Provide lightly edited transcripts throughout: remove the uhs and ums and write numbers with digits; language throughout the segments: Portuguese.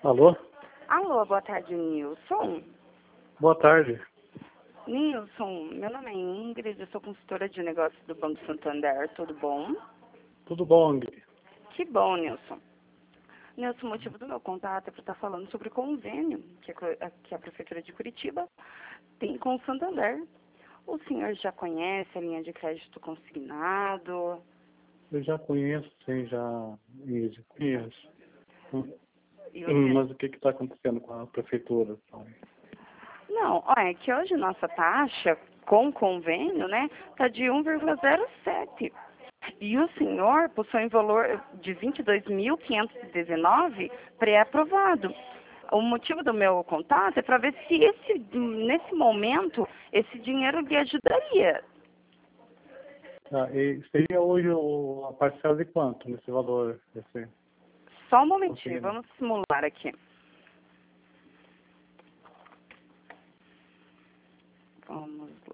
Alô? Alô, boa tarde, Nilson. Boa tarde. Nilson, meu nome é Ingrid, eu sou consultora de negócios do Banco Santander, tudo bom? Tudo bom, Ingrid? Que bom, Nilson. Nilson, o motivo do meu contato é para estar falando sobre o convênio que a Prefeitura de Curitiba tem com o Santander. O senhor já conhece a linha de crédito consignado? Eu já conheço, sim, já, Ingrid, conheço. E o senhor... Mas o que está acontecendo com a prefeitura? Não, olha, é que hoje nossa taxa com convênio, né, está de 1,07. E o senhor possui um valor de 22.519 pré-aprovado. O motivo do meu contato é para ver se nesse momento, esse dinheiro lhe ajudaria. E seria hoje a parcela de quanto nesse valor? Só um momentinho, vamos simular aqui. Vamos lá.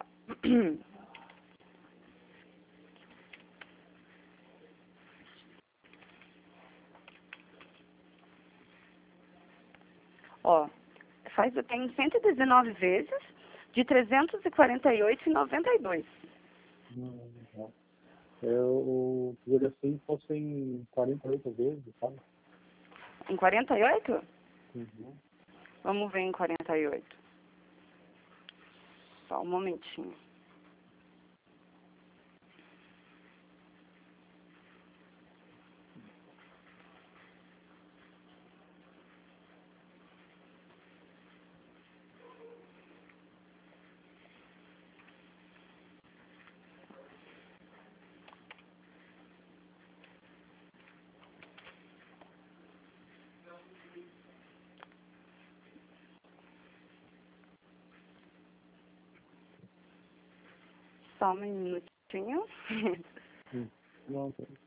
Ó, tem 119 vezes de 348,92. Eu diria assim, fossem 48 vezes, sabe? Em 48? Uhum. Vamos ver em 48. Só um momentinho. Só um minutinho. Não,